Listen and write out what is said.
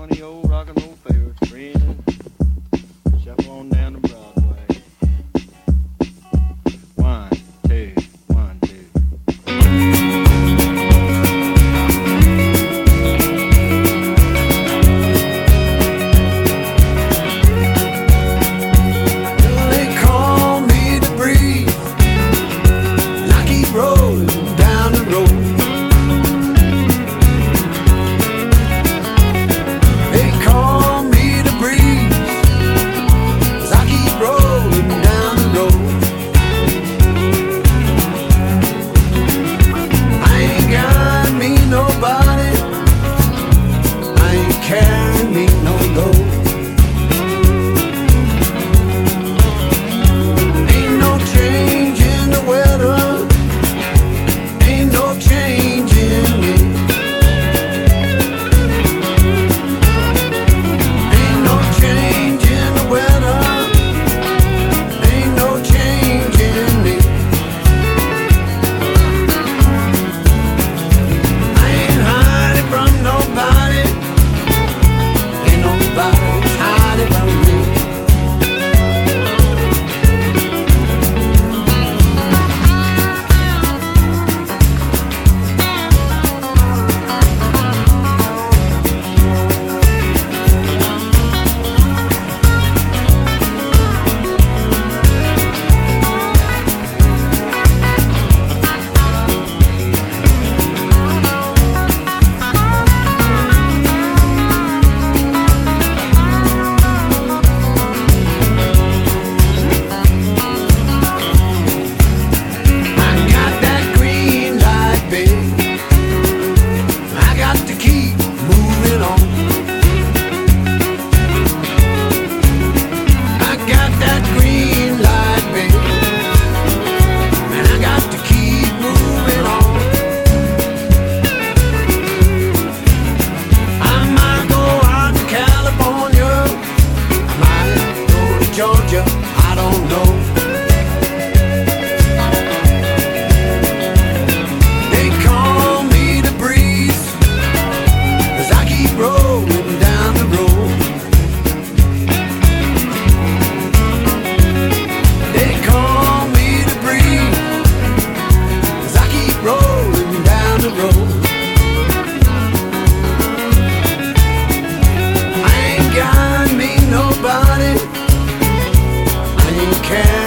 funny old rock and roll favorites, friend. Shuffle on down to Broadway. One, two, one, two. They call me the breeze, and I keep rolling down the road. They call me the breeze, 'cause I keep rolling down the road. I ain't got me nobody, I ain't carrying me no load. Ain't no change in the weather, ain't no change in me. Ain't no change in the weather, ain't no change in me. I ain't hiding from nobody, ain't nobody hiding from me. I got that green light, babe. I got to keep moving on. I got that green light, babe, and I got to keep moving on. I might go out to California, I might go to Georgia, I don't know. They call me the breeze, 'cause I keep rolling down the road. They call me the breeze, 'cause I keep rolling down the road. I ain't got me nobody, I ain't care.